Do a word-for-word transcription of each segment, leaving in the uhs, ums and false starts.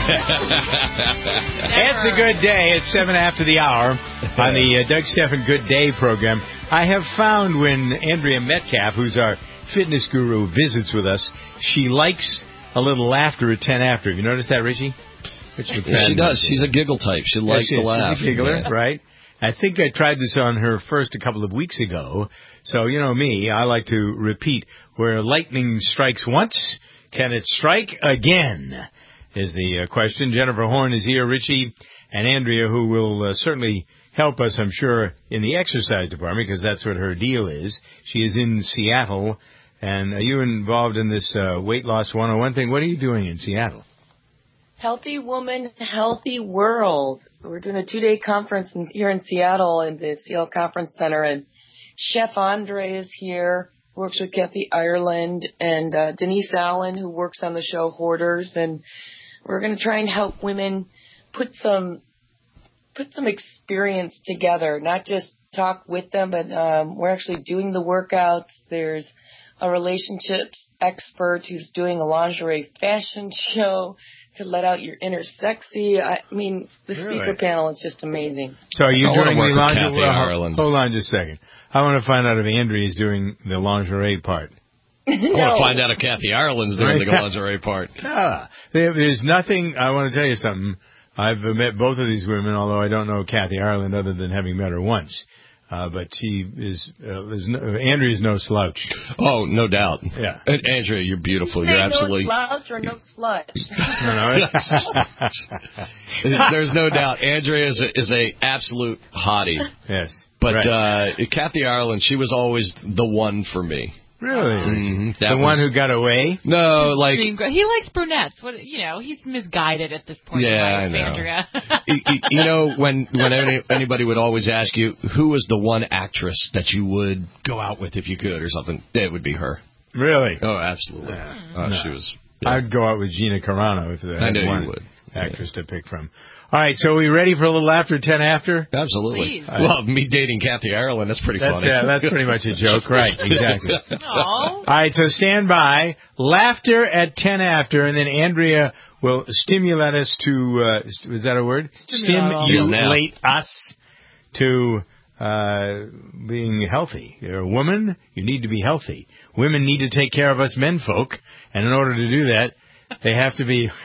It's a good day. It's seven after the hour on the uh, Doug Stephan Good Day program. I have found when Andrea Metcalf, who's our fitness guru, visits with us, she likes a little laughter at ten after. Have you noticed that, Richie? Richie yeah, she does. She's a giggle type. She yeah, likes she, to laugh. She's a giggler, yeah. Right? I think I tried this on her first a couple of weeks ago. So, you know me, I like to repeat, where lightning strikes once, can it strike again? Is the uh, question. Jennifer Horn is here, Richie and Andrea, who will uh, certainly help us, I'm sure, in the exercise department, because that's what her deal is. She is in Seattle. And are you involved in this uh, weight loss one oh one thing? What are you doing in Seattle? Healthy Woman, Healthy World. We're doing a two-day conference in, here in Seattle in the Seattle Conference Center, and Chef Andre is here, works with Kathy Ireland, and uh, Denise Allen, who works on the show Hoarders, and we're going to try and help women put some put some experience together, not just talk with them, but um, we're actually doing the workouts. There's a relationships expert who's doing a lingerie fashion show to let out your inner sexy. I mean, the speaker really? panel is just amazing. So are you I doing the lingerie? Well, hold on just a second. I want to find out if Andrea is doing the lingerie part. no. I want to find out if Kathy Ireland's doing the lingerie part. Ah, there's nothing. I want to tell you something. I've met both of these women, although I don't know Kathy Ireland other than having met her once. Uh, but she is, uh, there's no, Andrea is no slouch. Oh, no doubt. Yeah. And Andrea, you're beautiful. You're no absolutely. No slouch or no slut. no, no. There's no doubt. Andrea is a, is a absolute hottie. Yes. But right. uh, Kathy Ireland, she was always the one for me. Really? Mm-hmm. The was, one who got away? No, like he likes brunettes. What you know, he's misguided at this point. Yeah, in life, I know. Andrea. you, you know, when when any, anybody would always ask you who was the one actress that you would go out with if you could or something, it would be her. Really? Oh, absolutely. Yeah. Oh, no. she was. Yeah. I'd go out with Gina Carano if there I had know one you would. actress yeah. to pick from. All right, so are we ready for a little after ten after? Absolutely. Please. Well, me dating Kathy Ireland, that's pretty that's, funny. Yeah, that's pretty much a joke, right? Exactly. Aww. All right, so stand by. Laughter at ten after, and then Andrea will stimulate us to, uh, is that a word? Stimulate us to uh being healthy. You're a woman, you need to be healthy. Women need to take care of us men folk, and in order to do that, they have to be...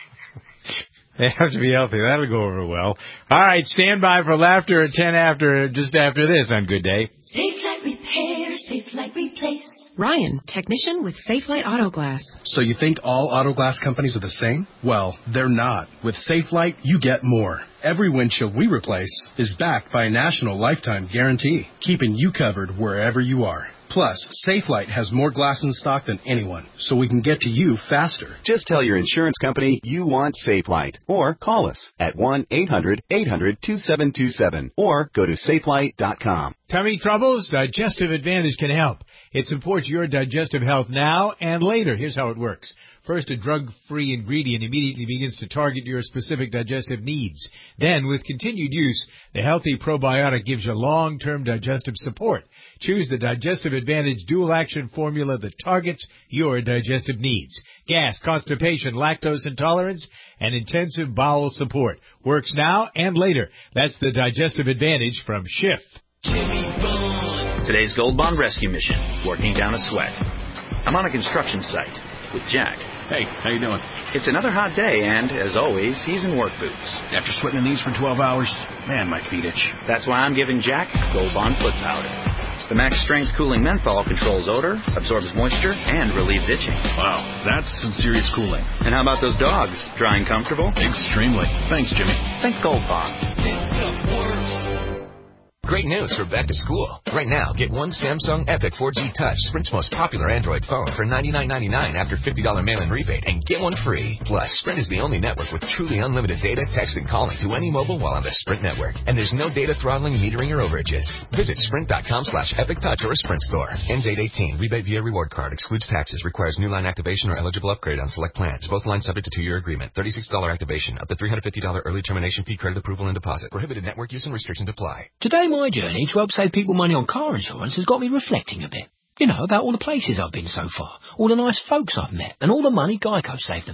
They have to be healthy. That'll go over well. All right, stand by for laughter at ten after, just after this on Good Day. Safelite Repair, Safelite Replace. Ryan, technician with Safelite Auto Glass. So you think all auto glass companies are the same? Well, they're not. With Safelite, you get more. Every windshield we replace is backed by a national lifetime guarantee, keeping you covered wherever you are. Plus, Safelite has more glass in stock than anyone, so we can get to you faster. Just tell your insurance company you want Safelite, or call us at one eight hundred eight hundred two seven two seven, or go to safelite dot com. Tummy troubles? Digestive Advantage can help. It supports your digestive health now and later. Here's how it works. First, a drug-free ingredient immediately begins to target your specific digestive needs. Then, with continued use, the healthy probiotic gives you long-term digestive support. Choose the Digestive Advantage dual-action formula that targets your digestive needs. Gas, constipation, lactose intolerance, and intensive bowel support. Works now and later. That's the Digestive Advantage from Schiff. Today's Gold Bond rescue mission, working down a sweat. I'm on a construction site with Jack. Hey, how you doing? It's another hot day, and, as always, he's in work boots. After sweating in these for twelve hours, man, my feet itch. That's why I'm giving Jack Gold Bond foot powder. The max strength cooling menthol controls odor, absorbs moisture, and relieves itching. Wow, that's some serious cooling. And how about those dogs? Dry and comfortable? Extremely. Thanks, Jimmy. Think Gold Bond. This stuff works. Great news for back to school. Right now, get one Samsung Epic four G Touch, Sprint's most popular Android phone, for ninety-nine ninety-nine after fifty dollars mail-in rebate, and get one free. Plus, Sprint is the only network with truly unlimited data, text, and calling to any mobile while on the Sprint network. And there's no data throttling, metering, or overages. Visit sprint.com slash Epic Touch or a Sprint store. Ends eight eighteen. Rebate via reward card. Excludes taxes. Requires new line activation or eligible upgrade on select plans. Both lines subject to two-year agreement. thirty-six dollars activation. Up to three hundred fifty dollars early termination fee credit approval and deposit. Prohibited network use and restrictions apply. Today, my journey to help save people money on car insurance has got me reflecting a bit. You know, about all the places I've been so far, all the nice folks I've met, and all the money Geico saved them.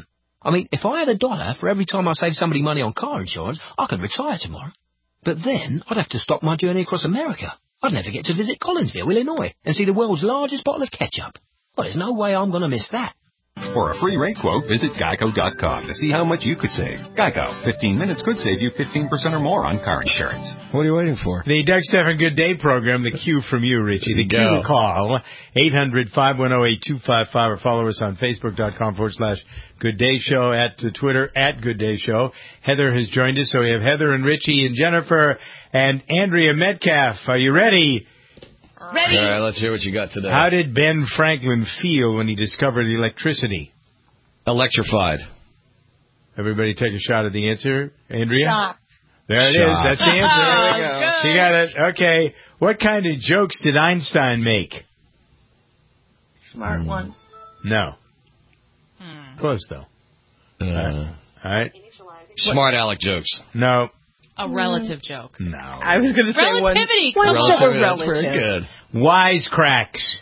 I mean, if I had a dollar for every time I save somebody money on car insurance, I could retire tomorrow. But then I'd have to stop my journey across America. I'd never get to visit Collinsville, Illinois, and see the world's largest bottle of ketchup. Well, there's no way I'm going to miss that. For a free rate quote, visit geico dot com to see how much you could save. Geico. fifteen minutes could save you fifteen percent or more on car insurance. What are you waiting for? The Doug Stephan Good Day program, the cue from you, Richie. The cue Go. to call, eight hundred, five one zero, eight two five five, or follow us on Facebook.com forward slash Good Day Show, at the Twitter, at Good Day Show. Heather has joined us, so we have Heather and Richie and Jennifer and Andrea Metcalf. Are you ready? Ready. All right, let's hear what you got today. How did Ben Franklin feel when he discovered electricity? Electrified. Everybody take a shot at the answer. Andrea? Shocked. There it Shocked. is. That's the answer. Oh, There we go. good. She got it. Okay. What kind of jokes did Einstein make? Smart Hmm. ones. No. Hmm. Close, though. Uh, All right. smart Alec jokes. No. A relative joke. No. I was going to say one. Relativity. Ones Come that were Relative, that's relative. very good. Wisecracks.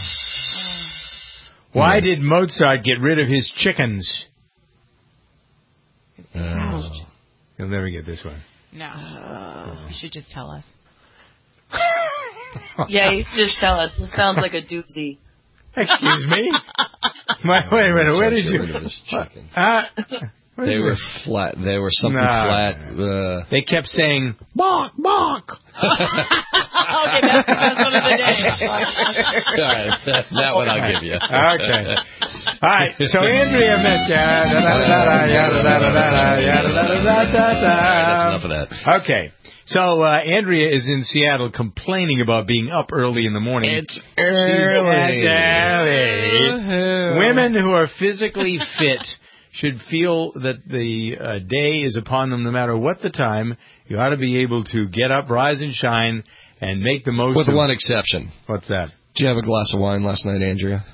Why did Mozart get rid of his chickens? Uh, You'll never get this one. No. You should just tell us. Yeah, you just tell us. This sounds like a doozy. Excuse me? My, wait a minute. Where did you... Get rid of his chickens. Uh, what They is were it? flat. They were something Nah. flat. Uh, They kept saying, bark, bark. Okay, that's, that's one of the days. all right, that, that one I'll give you. Okay. All right. So Andrea Metcalf. That's enough of that. Okay. So uh, Andrea is in Seattle complaining about being up early in the morning. It's early. Woohoo. Women who are physically fit should feel that the uh, day is upon them no matter what the time. You ought to be able to get up, rise and shine, and make the most With of... one exception. What's that? Did you have a glass of wine last night, Andrea?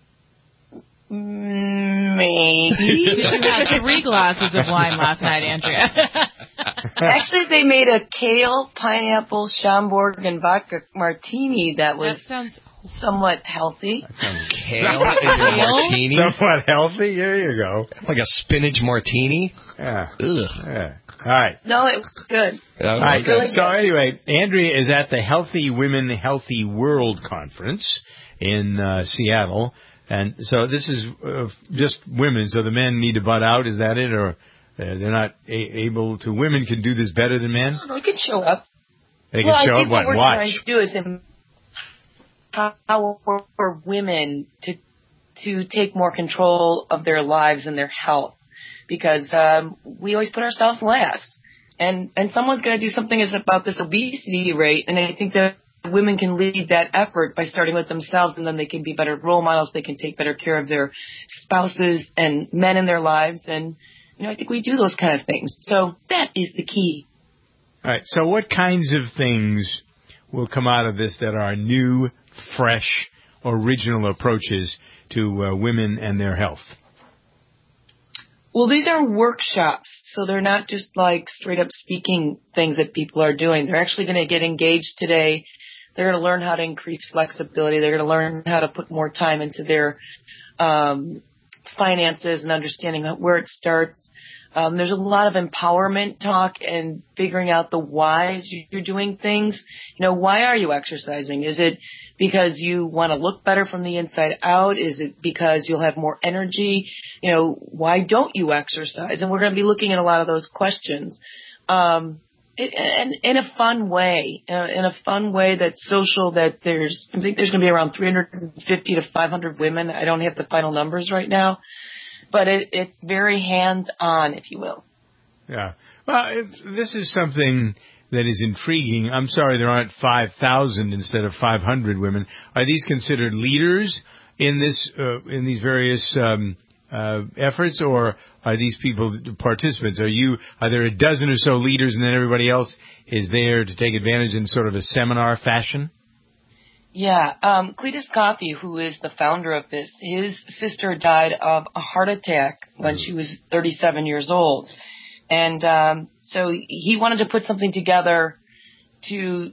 Maybe. Did you have three glasses of wine last night, Andrea? Actually, they made a kale, pineapple, Schomburg, and vodka martini that was That sounds somewhat healthy. Kale in your martini? Somewhat healthy? There you go. Like a spinach martini? Yeah. Ugh. Yeah. All right. No, it was good. All right. Really So good. anyway, Andrea is at the Healthy Women, Healthy World Conference in uh, Seattle. And so this is uh, just women, so the men need to butt out. Is that it? Or uh, they're not a- able to... Women can do this better than men? They can show up. They can well, show I think up, what, what we're watch? trying to do is empower for women to to take more control of their lives and their health, because um, we always put ourselves last. And and someone's going to do something is about this obesity rate, and I think that women can lead that effort by starting with themselves, and then they can be better role models. They can take better care of their spouses and men in their lives, and you know I think we do those kind of things. So that is the key. All right. So what kinds of things will come out of this that are new, fresh, original approaches to uh, women and their health? Well, these are workshops, so they're not just like straight up speaking things that people are doing. They're actually going to get engaged today. They're going to learn how to increase flexibility. They're going to learn how to put more time into their um, finances and understanding where it starts. Um, there's a lot of empowerment talk and figuring out the whys you're doing things. You know, why are you exercising? Is it because you want to look better from the inside out? Is it because you'll have more energy? You know, why don't you exercise? And we're going to be looking at a lot of those questions. Um, and in a fun way, uh, in a fun way that's social, that there's, I think there's going to be around three hundred fifty to five hundred women. I don't have the final numbers right now. But it, it's very hands-on, if you will. Yeah. Well, if this is something that is intriguing. I'm sorry there aren't five thousand instead of five hundred women. Are these considered leaders in this, uh, in these various um, uh, efforts, or are these people participants? Are you, are there a dozen or so leaders and then everybody else is there to take advantage in sort of a seminar fashion? Yeah, um, Cletus Coffey, who is the founder of this, his sister died of a heart attack when she was thirty-seven years old. And um, so he wanted to put something together to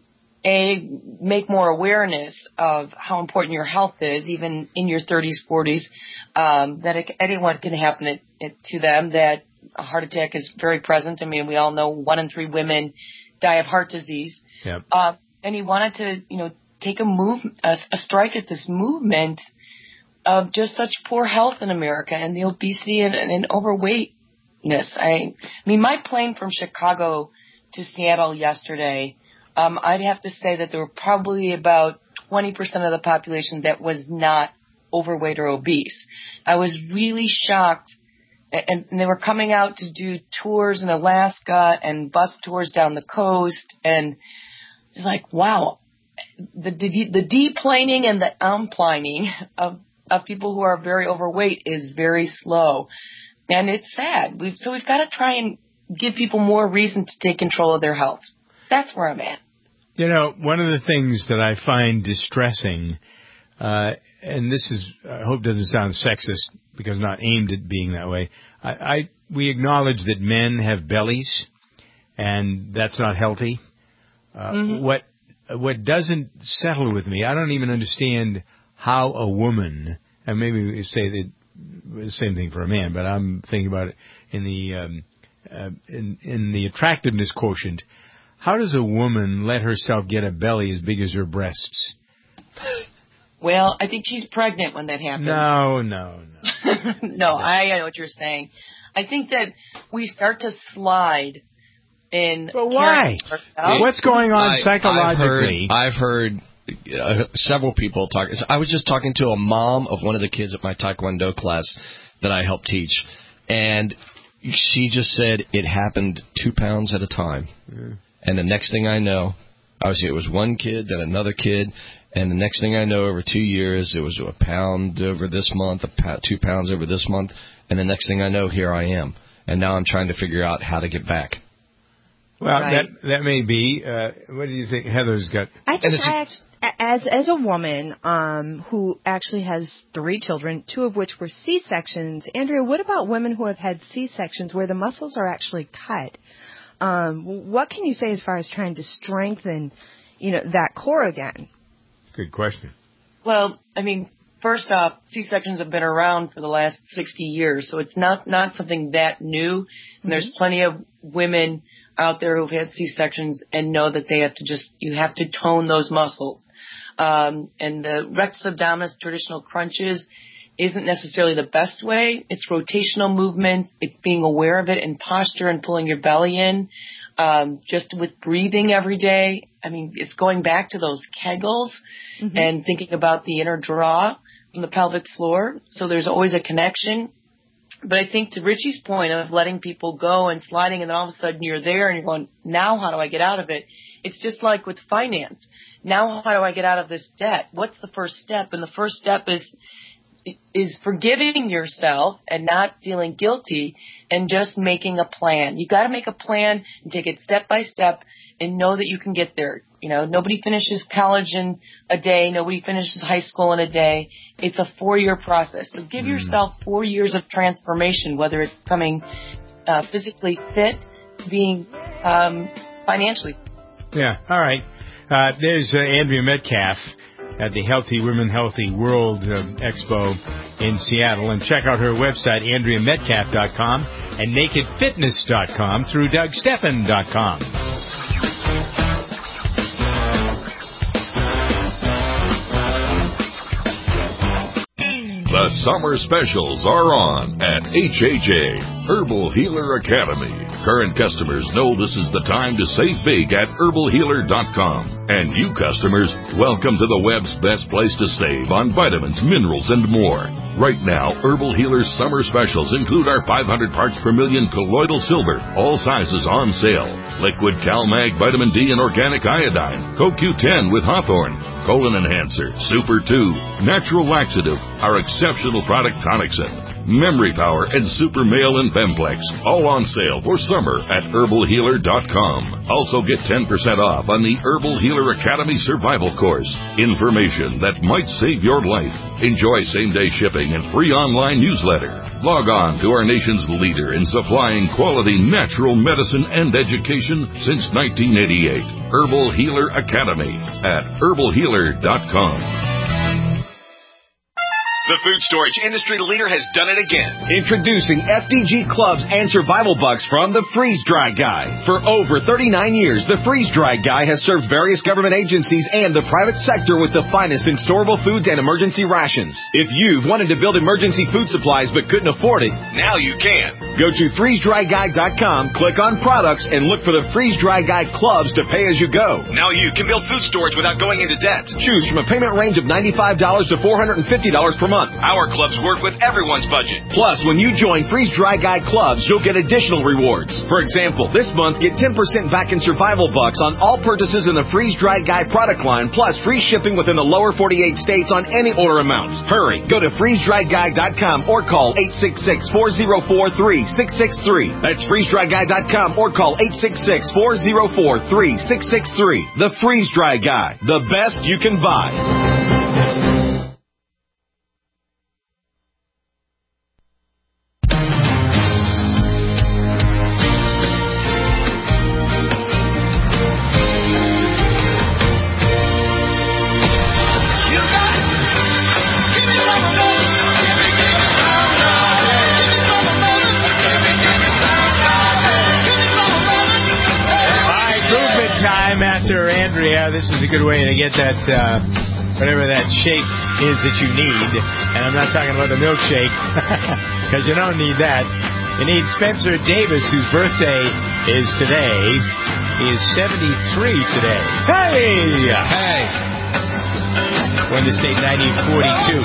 A, make more awareness of how important your health is, even in your thirties, forties, um, that it, anyone can happen it, it, to them, that a heart attack is very present. I mean, we all know one in three women die of heart disease. Yep. Uh, and he wanted to, you know, take a move, a, a strike at this movement of just such poor health in America and the obesity and, and overweightness. I, I mean, my plane from Chicago to Seattle yesterday, um, I'd have to say that there were probably about twenty percent of the population that was not overweight or obese. I was really shocked. And, and they were coming out to do tours in Alaska and bus tours down the coast. And it's like, wow, the, the, the deplaning and the unplaning of, of people who are very overweight is very slow. And it's sad. We've, so we've got to try and give people more reason to take control of their health. That's where I'm at. You know, one of the things that I find distressing, uh, and this is, I hope doesn't sound sexist because not aimed at being that way. I, I we acknowledge that men have bellies, and that's not healthy. Uh, mm-hmm. What what doesn't settle with me, I don't even understand how a woman, and maybe we say that the same thing for a man, but I'm thinking about it in the um, uh, in in the attractiveness quotient. How does a woman let herself get a belly as big as her breasts? Well, I think she's pregnant when that happens. No, no, no. no, I know what you're saying. I think that we start to slide in. But why? What's going on I, psychologically? I've heard, I've heard uh, several people talk. I was just talking to a mom of one of the kids at my Taekwondo class that I help teach, and she just said it happened two pounds at a time. Mm. And the next thing I know, obviously it was one kid, then another kid. And the next thing I know, over two years, it was a pound over this month, a pound, two pounds over this month. And the next thing I know, here I am. And now I'm trying to figure out how to get back. Well, right. that that may be. Uh, what do you think Heather's got? I think I actually, as, as a woman um, who actually has three children, two of which were C-sections, Andrea, what about women who have had C-sections where the muscles are actually cut? Um, what can you say as far as trying to strengthen, you know, that core again? Good question. Well, I mean, first off, C-sections have been around for the last sixty years, so it's not, not something that new. And mm-hmm. there's plenty of women out there who've had C-sections and know that they have to just, you have to tone those muscles. Um, and the rectus abdominis traditional crunches isn't necessarily the best way. It's rotational movements. It's being aware of it in posture and pulling your belly in. Um, just with breathing every day. I mean, it's going back to those Kegels mm-hmm. and thinking about the inner draw from the pelvic floor. So there's always a connection. But I think to Richie's point of letting people go and sliding and then all of a sudden you're there and you're going, now how do I get out of it? It's just like with finance. Now how do I get out of this debt? What's the first step? And the first step is is forgiving yourself and not feeling guilty and just making a plan. You got to make a plan and take it step by step and know that you can get there. You know, nobody finishes college in a day. Nobody finishes high school in a day. It's a four-year process. So give mm. yourself four years of transformation, whether it's becoming uh, physically fit, being um, financially. Yeah. All right. Uh, there's uh, Andrea Metcalf at the Healthy Women, Healthy World uh, Expo in Seattle. And check out her website, andrea metcalf dot com and naked fitness dot com through doug steffen dot com. The summer specials are on at H H A, Herbal Healer Academy. Current customers know this is the time to save big at herbal healer dot com. And you customers, welcome to the web's best place to save on vitamins, minerals, and more. Right now, Herbal Healer's summer specials include our five hundred parts per million colloidal silver, all sizes on sale. Liquid CalMag Vitamin D and Organic Iodine, Co Q ten with Hawthorne, Colon Enhancer, Super two, Natural Laxative, our exceptional product Tonicsyn, Memory Power, and Super Male and Bemplex, all on sale for summer at herbal healer dot com. Also get ten percent off on the Herbal Healer Academy Survival Course. Information that might save your life. Enjoy same-day shipping and free online newsletter. Log on to our nation's leader in supplying quality natural medicine and education since nineteen eighty-eight. Herbal Healer Academy at herbal healer dot com. The food storage industry leader has done it again. Introducing F D G Clubs and Survival Bucks from the Freeze Dry Guy. For over thirty-nine years, the Freeze Dry Guy has served various government agencies and the private sector with the finest in storable foods and emergency rations. If you've wanted to build emergency food supplies but couldn't afford it, now you can. Go to freeze dry guy dot com, click on products, and look for the Freeze Dry Guy Clubs to pay as you go. Now you can build food storage without going into debt. Choose from a payment range of ninety-five dollars to four hundred fifty dollars per month. Our clubs work with everyone's budget. Plus, when you join Freeze Dry Guy Clubs, you'll get additional rewards. For example, this month, get ten percent back in Survival Bucks on all purchases in the Freeze Dry Guy product line, plus free shipping within the lower forty-eight states on any order amount. Hurry, go to freeze dry guy dot com or call eight six six, four zero four, three six six three. That's freeze dry guy dot com or call eight six six, four zero four, three six six three. The Freeze Dry Guy, the best you can buy. After Andrea, this is a good way to get that, uh, whatever that shake is that you need. And I'm not talking about the milkshake, because you don't need that. You need Spencer Davis, whose birthday is today. He is seventy-three today. Hey! Hey! Won the state nineteen forty-two.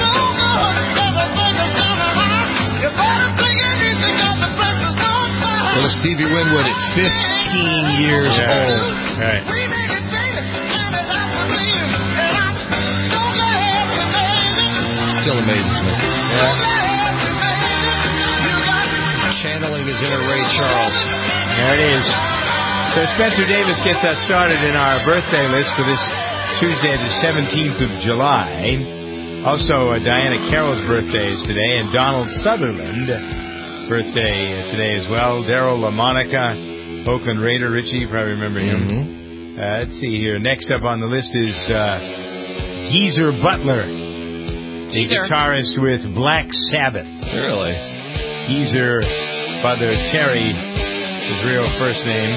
Little Stevie Winwood at fifteen years yeah. old. Right. Still amazes me. Yeah. Channeling his inner Ray Charles. There it is. So Spencer Davis gets us started in our birthday list for this Tuesday, the seventeenth of July. Also, uh, Diana Carroll's birthday is today, and Donald Sutherland birthday today as well. Daryl LaMonica, Oakland Raider. Richie, you probably remember him. Mm-hmm. Uh, let's see here. Next up on the list is uh, Geezer Butler, the Geezer. guitarist with Black Sabbath. Really? Geezer Butler Terry, his real first name.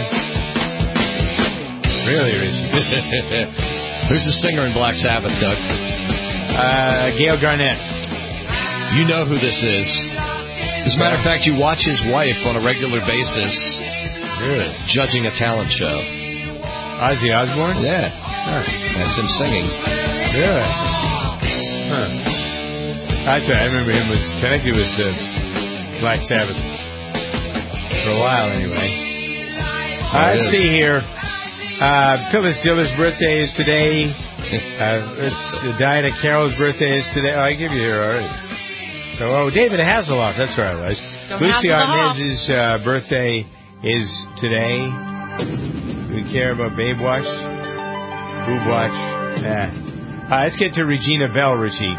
Really, Richie? Who's the singer in Black Sabbath, Doug? Uh, Gail Garnett. You know who this is. As a matter of fact, you watch his wife on a regular basis really? judging a talent show. Ozzy Osbourne? Yeah. Huh. That's him singing. Really? Huh. That's right. I remember him was connected with the Black Sabbath for a while anyway. Oh, uh, let's see here. Uh, Phyllis Diller's birthday is today. Uh, it's uh, Diana Carroll's birthday is today. Oh, I give you here already. So, oh, David Hasselhoff, that's where I was. Don't Lucy Hasselhoff. Arnaz's uh, birthday is today. Do we care about Babe Watch? Boob Watch? Yeah. Uh, let's get to Regina Bell, Richie.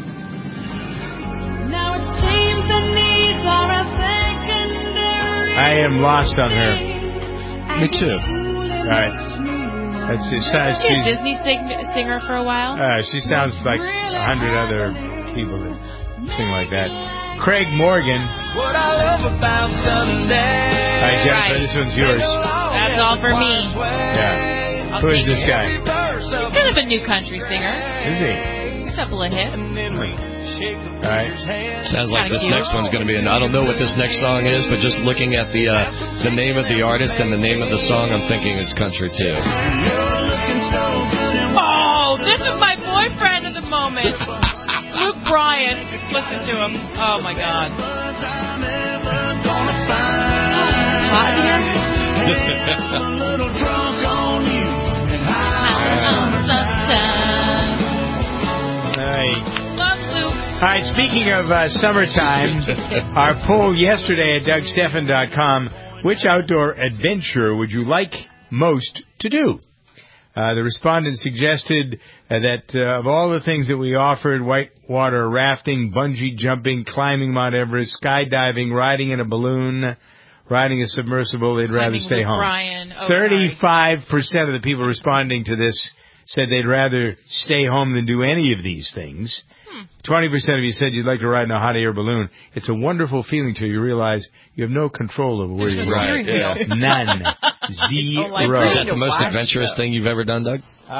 Now it seems the needs are a secondary. I am lost on her. Me too. Right. That's it. Uh, She a Disney sing- singer for a while. Uh, she sounds like a hundred other people that sing like that. Craig Morgan. What I love about Sunday. All right, Jennifer, Right. this one's yours. That's all for me. Yeah. I'll Who is take this it. guy? He's kind of a new country singer. Is he? A couple of hits. All right. Sounds like Kinda this cute. next one's going to be an... I don't know what this next song is, but just looking at the uh, the name of the artist and the name of the song, I'm thinking it's country, too. Oh, this is my boyfriend at the moment. Luke Bryan. Listen to him. Oh, my God. Hot Right. Love Luke. All right, speaking of uh, summertime, our poll yesterday at Doug Stephan dot com, which outdoor adventure would you like most to do? Uh, the respondents suggested uh, that uh, of all the things that we offered, whitewater rafting, bungee jumping, climbing Mount Everest, skydiving, riding in a balloon, riding a submersible, they'd rather Climbing stay with home. Brian. Oh, thirty-five percent of the people responding to this said they'd rather stay home than do any of these things. Hmm. twenty percent of you said you'd like to ride in a hot air balloon. It's a wonderful feeling till you realize you have no control over where you ride. Yeah. None. Zero. Is that the most adventurous thing you've ever done, Doug?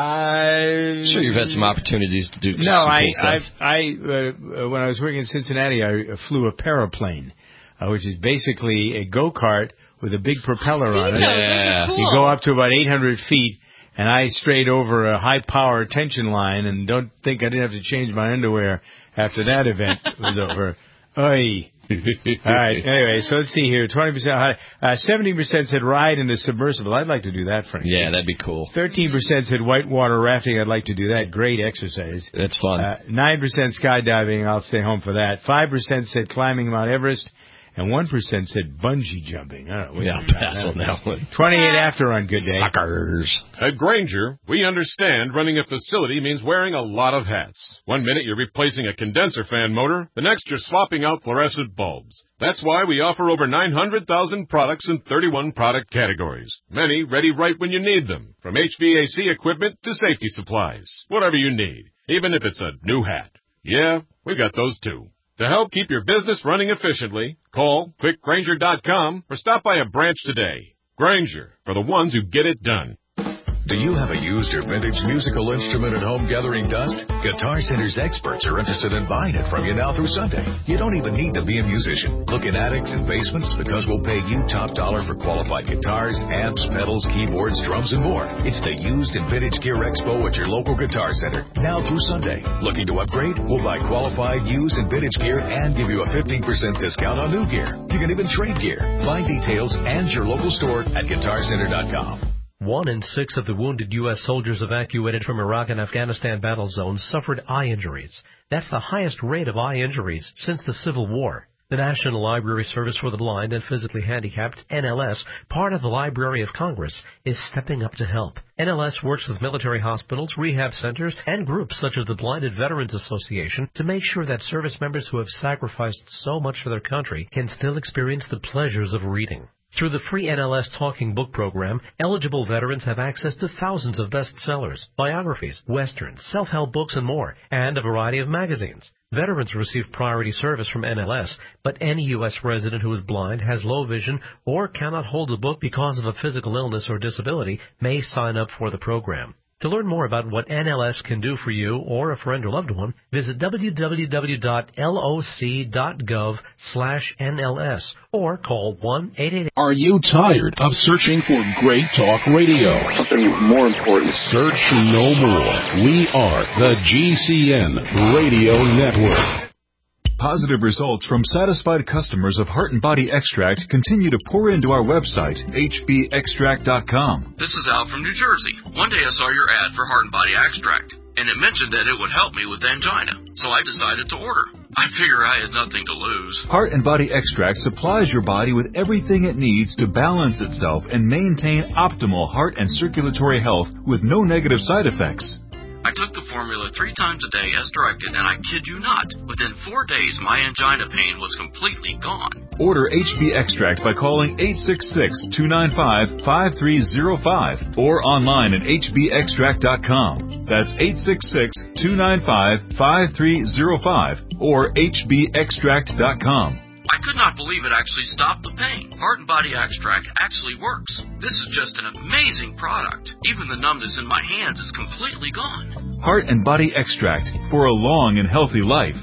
I'm sure you've had some opportunities to do No, some I, cool stuff. I, I uh, when I was working in Cincinnati, I flew a paraplane, uh, which is basically a go-kart with a big propeller on it. Yeah. Cool. You go up to about eight hundred feet, and I strayed over a high-power tension line, and don't think I didn't have to change my underwear after that event was over. Oy. All right. Anyway, so let's see here. twenty percent hot. Uh, seventy percent said ride in a submersible. I'd like to do that, Frank. Yeah, that'd be cool. thirteen percent said whitewater rafting. I'd like to do that. Great exercise. That's fun. Uh, nine percent skydiving. I'll stay home for that. five percent said climbing Mount Everest. And one percent said bungee jumping. I don't know. Yeah, pass on that one. twenty-eight after on good day. Suckers. At Grainger, we understand running a facility means wearing a lot of hats. One minute you're replacing a condenser fan motor, the next you're swapping out fluorescent bulbs. That's why we offer over nine hundred thousand products in thirty-one product categories. Many ready right when you need them, from H V A C equipment to safety supplies. Whatever you need, even if it's a new hat. Yeah, we've got those too. To help keep your business running efficiently, call quick grainger dot com or stop by a branch today. Grainger, for the ones who get it done. Do you have a used or vintage musical instrument at home gathering dust? Guitar Center's experts are interested in buying it from you now through Sunday. You don't even need to be a musician. Look in attics and basements because we'll pay you top dollar for qualified guitars, amps, pedals, keyboards, drums, and more. It's the Used and Vintage Gear Expo at your local Guitar Center, now through Sunday. Looking to upgrade? We'll buy qualified used and vintage gear and give you a fifteen percent discount on new gear. You can even trade gear. Find details and your local store at guitar center dot com. One in six of the wounded U S soldiers evacuated from Iraq and Afghanistan battle zones suffered eye injuries. That's the highest rate of eye injuries since the Civil War. The National Library Service for the Blind and Physically Handicapped, N L S, part of the Library of Congress, is stepping up to help. N L S works with military hospitals, rehab centers, and groups such as the Blinded Veterans Association to make sure that service members who have sacrificed so much for their country can still experience the pleasures of reading. Through the free N L S Talking Book program, eligible veterans have access to thousands of bestsellers, biographies, westerns, self-help books, and more, and a variety of magazines. Veterans receive priority service from N L S, but any U S resident who is blind, has low vision, or cannot hold a book because of a physical illness or disability may sign up for the program. To learn more about what N L S can do for you or a friend or loved one, visit w w w dot loc dot gov slash N L S or call one eight eight eight. Are you tired of searching for great talk radio? Something more important. Search no more. We are the G C N Radio Network. Positive results from satisfied customers of Heart and Body Extract continue to pour into our website, H B extract dot com. This is Al from New Jersey. One day I saw your ad for Heart and Body Extract, and it mentioned that it would help me with angina, so I decided to order. I figure I had nothing to lose. Heart and Body Extract supplies your body with everything it needs to balance itself and maintain optimal heart and circulatory health with no negative side effects. I took the formula three times a day as directed, and I kid you not, within four days my angina pain was completely gone. Order H B Extract by calling eight six six, two nine five, five three zero five or online at H B extract dot com. That's eight six six, two nine five, five three zero five or H B extract dot com. I could not believe it actually stopped the pain. Heart and Body Extract actually works. This is just an amazing product. Even the numbness in my hands is completely gone. Heart and Body Extract for a long and healthy life.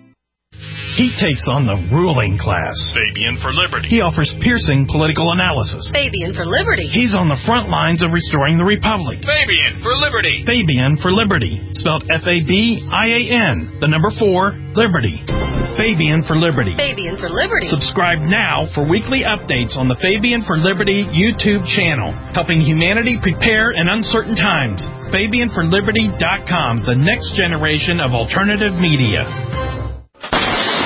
He takes on the ruling class. Fabian for Liberty. He offers piercing political analysis. Fabian for Liberty. He's on the front lines of restoring the Republic. Fabian for Liberty. Fabian for Liberty. Spelled F A B I A N. The number four, Liberty. Fabian for Liberty. Fabian for Liberty. Subscribe now for weekly updates on the Fabian for Liberty YouTube channel, helping humanity prepare in uncertain times. Fabian for Liberty dot com, the next generation of alternative media.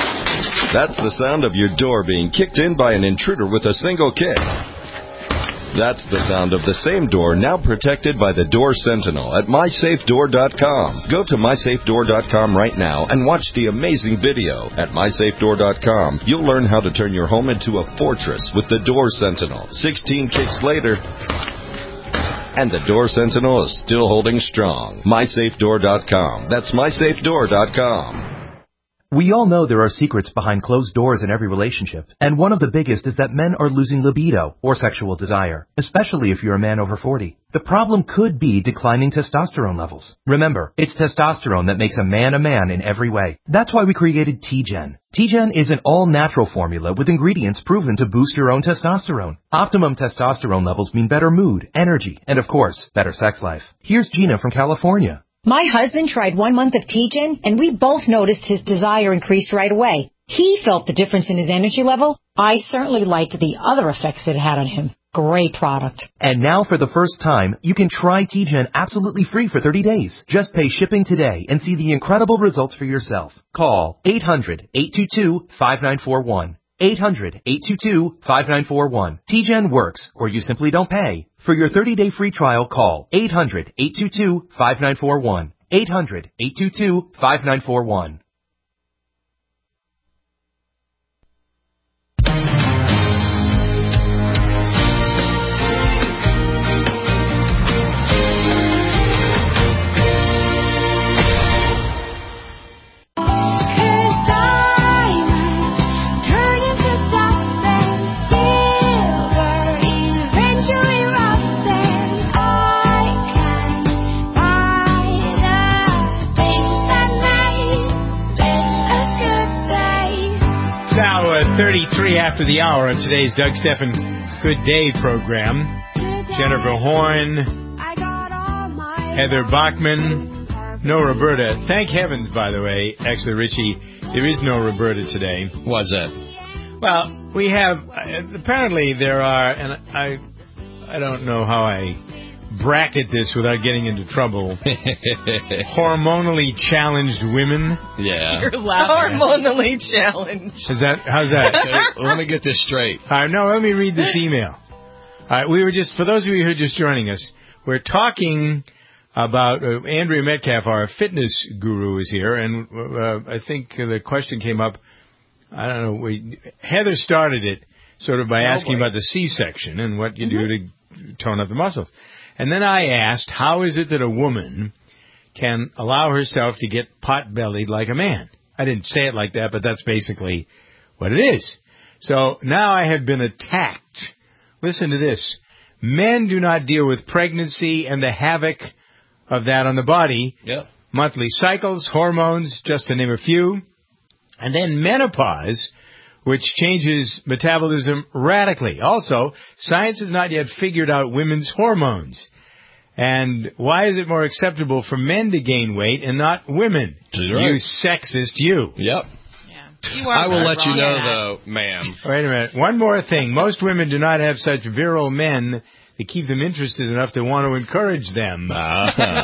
That's the sound of your door being kicked in by an intruder with a single kick. That's the sound of the same door now protected by the Door Sentinel at my safe door dot com. Go to my safe door dot com right now and watch the amazing video. At my safe door dot com, you'll learn how to turn your home into a fortress with the Door Sentinel. sixteen kicks later, and the Door Sentinel is still holding strong. my safe door dot com. That's my safe door dot com. We all know there are secrets behind closed doors in every relationship, and one of the biggest is that men are losing libido, or sexual desire, especially if you're a man over forty. The problem could be declining testosterone levels. Remember, it's testosterone that makes a man a man in every way. That's why we created T-Gen. T-Gen is an all-natural formula with ingredients proven to boost your own testosterone. Optimum testosterone levels mean better mood, energy, and of course, better sex life. Here's Gina from California. My husband tried one month of T-Gen, and we both noticed his desire increased right away. He felt the difference in his energy level. I certainly liked the other effects it had on him. Great product. And now for the first time, you can try T-Gen absolutely free for thirty days. Just pay shipping today and see the incredible results for yourself. Call eight hundred, eight two two, five nine four one. eight hundred, eight two two, five nine four one. T-Gen works, or you simply don't pay. For your thirty-day free trial, call eight hundred, eight two two, five nine four one. eight hundred, eight two two, five nine four one. thirty-three after the hour of today's Doug Stephan Good Day program. Jennifer Horn, Heather Bachman, no Roberta. Thank heavens, by the way. Actually, Richie, there is no Roberta today. Why's that? Well, we have, apparently there are, and I I don't know how I bracket this without getting into trouble. Hormonally challenged women. Yeah. You're laughing. Hormonally challenged. Is that, how's that? So, let me get this straight. All right, no, let me read this email. All right, we were just, for those of you who are just joining us, we're talking about, uh, Andrea Metcalf, our fitness guru, is here, and uh, I think the question came up, I don't know, we, Heather started it sort of by oh, asking boy. about the C-section and what you mm-hmm. do to tone up the muscles. And then I asked, how is it that a woman can allow herself to get pot-bellied like a man? I didn't say it like that, but that's basically what it is. So now I have been attacked. Listen to this. Men do not deal with pregnancy and the havoc of that on the body. Yep. Monthly cycles, hormones, just to name a few. And then menopause, which changes metabolism radically. Also, science has not yet figured out women's hormones. And why is it more acceptable for men to gain weight and not women? Right. You sexist you. Yep. Yeah. You are I will let you know, that. though, ma'am. Wait a minute. One more thing. Most women do not have such virile men to keep them interested enough to want to encourage them. Uh,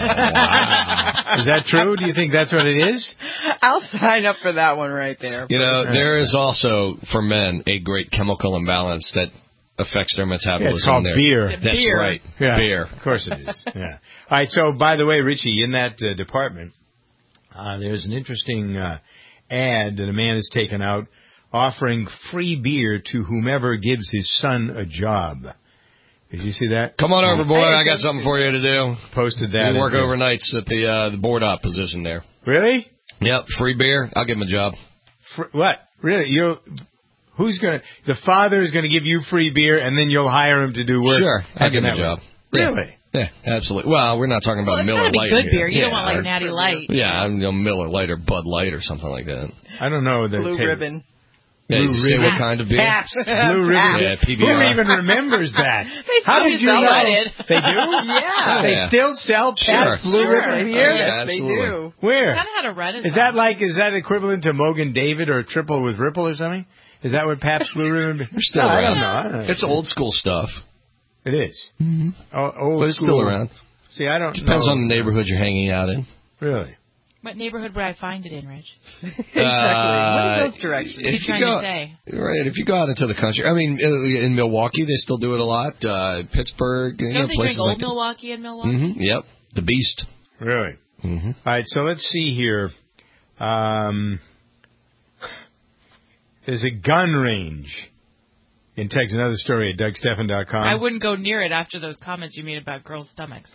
wow. Is that true? Do you think that's what it is? I'll sign up for that one right there. You know, there is also, for men, a great chemical imbalance that affects their metabolism. Yeah, it's called there. beer. That's beer. right. Yeah, beer. Of course it is. Yeah. All right, so, by the way, Richie, in that uh, department, uh, there's an interesting uh, ad that a man has taken out offering free beer to whomever gives his son a job. Did you see that? Come on over, boy. I got something for you to do. Posted that. You work overnights at the uh, the board op position there. Really? Yep. Free beer. I'll give him a job. For, what? Really? You? Who's gonna? The father is gonna give you free beer, and then you'll hire him to do work. Sure. I'll give him a job. Really? Yeah, absolutely. Well, we're not talking about well, Miller it's Lite. Be good beer. You yeah, don't want like or, Natty Light. Yeah, you know, Miller Lite or Bud Light or something like that. I don't know. The Blue t- ribbon. Yeah, Blue you say ribbon. what kind of beer? Pabst. Blue ribbon. Yeah, P B R. Who even remembers that? How did you sell know? it. They do? Yeah. They yeah. still sell Pabst sure. Blue Sure. ribbon Here, beer? Yeah, they absolutely. do. Where? Kind of had a renaissance. Is that like, is that equivalent to Mogan David or Triple with Ripple or something? Is that what Pabst Blue Ribbon? They're still no, around. I don't know. I don't know. It's old school stuff. It is. Mm-hmm. O- old but it's school. still around. See, I don't Depends know. on the neighborhood you're hanging out in. Really? What neighborhood would I find it in, Rich? Exactly. what are those directions? What are you trying go, to say? Right, if you go out into the country, I mean, in Milwaukee, they still do it a lot. Uh, Pittsburgh, you know, Don't they places drink Old like that. Milwaukee in Milwaukee? Mm-hmm, yep, the Beast. Really? Mm-hmm. All right, so let's see here. Um, there's a gun range in Texas. Another story at Doug Stephan dot com. I wouldn't go near it after those comments you made about girls' stomachs.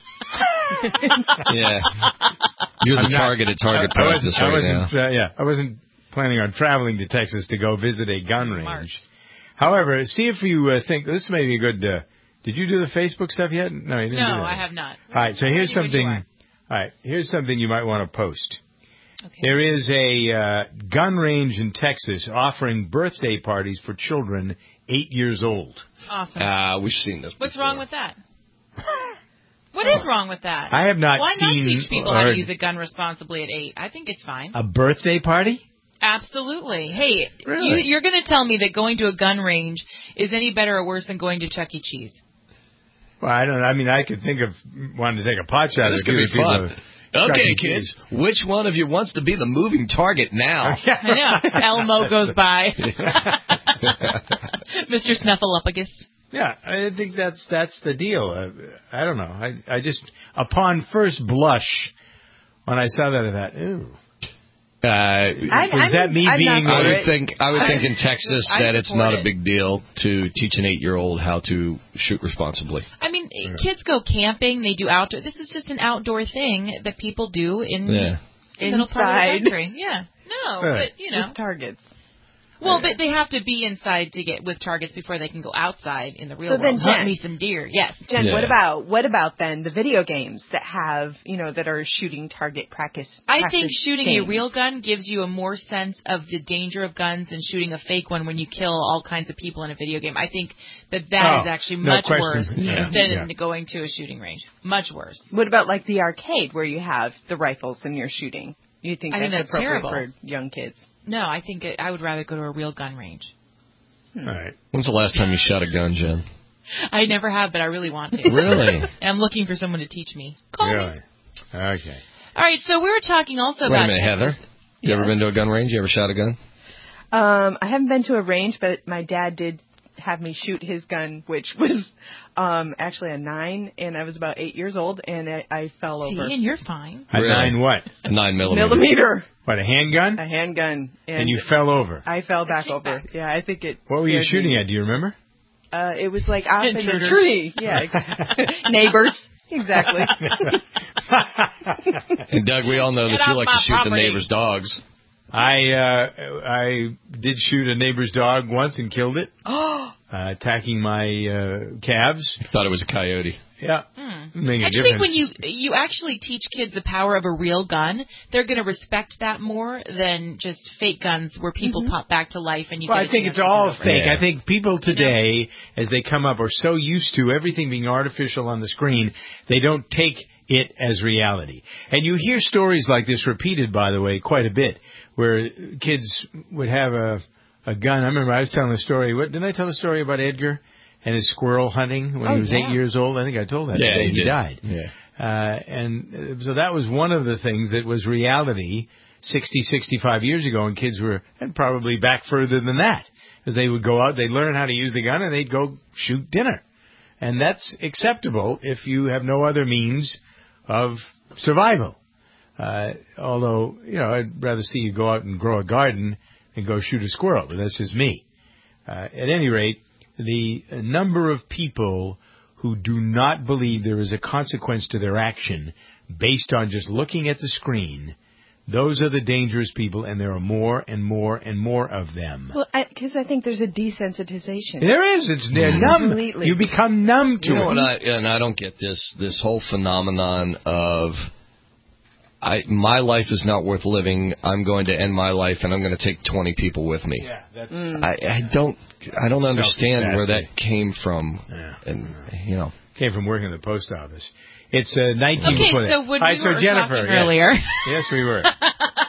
Yeah. You're the I'm not- target at Target I, I practice wasn't, I right wasn't, now. Uh, yeah, I wasn't planning on traveling to Texas to go visit a gun range. March. However, see if you uh, think this may be a good. Uh, did you do the Facebook stuff yet? No, you didn't. No, do that. I have not. All right, so here's Ready when you something. All right, here's something you might want to post. Okay. There is a uh, gun range in Texas offering birthday parties for children eight years old. Awesome. Uh, we've seen this What's before. wrong with that? What is wrong with that? I have not Why seen not teach people or how to heard- use a gun responsibly at eight? I think it's fine. A birthday party? Absolutely. Hey, Really? you, you're going to tell me that going to a gun range is any better or worse than going to Chuck E. Cheese? Well, I don't. I mean, I could think of wanting to take a pot shot. This at could a be few fun. people. Chuck Okay, E. kids, Cheese. which one of you wants to be the moving target now? I know. Elmo goes by. Mister Snuffleupagus. Yeah, I think that's that's the deal. Uh, I don't know. I I just upon first blush, when I saw that, I thought, ooh. Uh, Was that me being? I would think I would think in Texas I that it's support not a it. big deal to teach an eight-year-old how to shoot responsibly. I mean, kids go camping. They do outdoor. This is just an outdoor thing that people do in Yeah. the middle part of the Inside. country. Yeah. No, Right. but, you know. With targets. Well, but they have to be inside to get with targets before they can go outside in the real So world. then, Hunt Jen- me some deer. Yes. Jen, Yeah. what about what about then the video games that have you know that are shooting target practice? I think practice shooting games? a real gun gives you a more sense of the danger of guns than shooting a fake one when you kill all kinds of people in a video game. I think that that Oh, is actually no much question. worse Yeah. than Yeah. going to a shooting range. Much worse. What about like the arcade where you have the rifles and you're shooting? You think I that's, think that's appropriate terrible. for young kids? No, I think it, I would rather go to a real gun range. All right. When's the last time you shot a gun, Jen? I never have, but I really want to. Really? And I'm looking for someone to teach me. Call Really? me. Okay. All right, so we were talking also Wait a about minute, Heather. Texas. You ever been to a gun range? You ever shot a gun? Um, I haven't been to a range, but my dad did have me shoot his gun, which was um, actually a nine, and I was about eight years old, and I, I fell See, over. and you're fine. A Really? nine what? A nine millimeter. Millimeter. What, a handgun? A handgun. And, And you fell over. I fell back over. Yeah, I think it. What were you scared shooting me. at? Do you remember? Uh, it was like off in the Intruders. tree. Yeah, exactly. Neighbors. Exactly. And Doug, we all know Get that you off like my to shoot the property. neighbor's dogs. I uh, I did shoot a neighbor's dog once and killed it, Oh. uh, attacking my uh, calves. Thought it was a coyote. Yeah. Hmm. Making a I think when difference. you you actually teach kids the power of a real gun, they're going to respect that more than just fake guns where people pop back to life and you Well, get I a think chance it's to all get over it. fake. Yeah. I think people today, as they come up, are so used to everything being artificial on the screen, they don't take it as reality. And you hear stories like this repeated, by the way, quite a bit, where kids would have a a gun. I remember I was telling a story. What, didn't I tell the story about Edgar and his squirrel hunting when Oh, he was yeah. eight years old? I think I told that Yeah, the day you he did. died. Yeah. Uh, and uh, so that was one of the things that was reality sixty, sixty-five years ago, and kids were, and probably back further than that, because they would go out, they'd learn how to use the gun, and they'd go shoot dinner. And that's acceptable if you have no other means of survival. Uh, although, you know, I'd rather see you go out and grow a garden than go shoot a squirrel, but that's just me. Uh, at any rate, the number of people who do not believe there is a consequence to their action based on just looking at the screen, those are the dangerous people, and there are more and more and more of them. Well, because I, I think there's a desensitization. There is. It's they're numb. Completely. You become numb to You know it. what I, and I don't get this this whole phenomenon of I my life is not worth living. I'm going to end my life, and I'm going to take twenty people with me. Yeah, that's. I, I don't I don't understand where that Self-capacity. came from, Yeah. and you know. Came from working in the post office. It's uh, nineteen Okay, before that. so when All we right, so were Jennifer, talking yes. earlier. Yes, we were.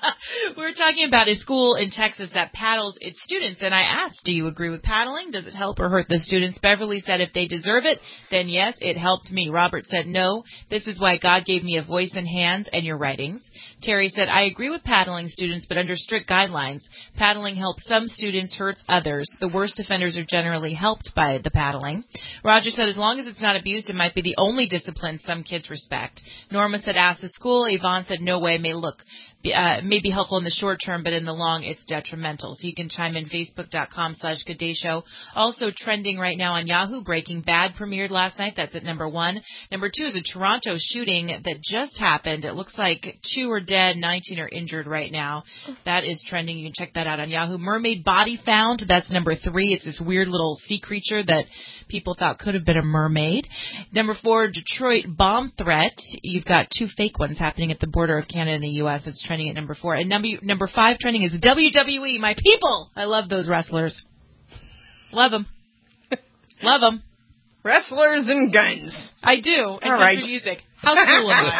We're talking about a school in Texas that paddles its students, and I asked, do you agree with paddling? Does it help or hurt the students? Beverly said if they deserve it, then yes, it helped me. Robert said no. This is why God gave me a voice and hands and your writings. Terry said, I agree with paddling students, but under strict guidelines. Paddling helps some students, hurts others. The worst offenders are generally helped by the paddling. Roger said, as long as it's not abused, it might be the only discipline some kids respect. Norma said, ask the school. Yvonne said, no way, may look, uh, may be helpful in the short term, but in the long, it's detrimental. So you can chime in facebook.com slash Good Day Show. Also trending right now on Yahoo, Breaking Bad premiered last night. That's at number one. Number two is a Toronto shooting that just happened. It looks like two are dead, nineteen are injured right now. That is trending. You can check that out on Yahoo. Mermaid body found. That's number three. It's this weird little sea creature that people thought could have been a mermaid. Number four, Detroit bomb threat. You've got two fake ones happening at the border of Canada and the U S. It's trending at number four. And number number five trending is W W E. My people. I love those wrestlers. Love them. Love them. Wrestlers and guns. I do. And All right. country music. How cool am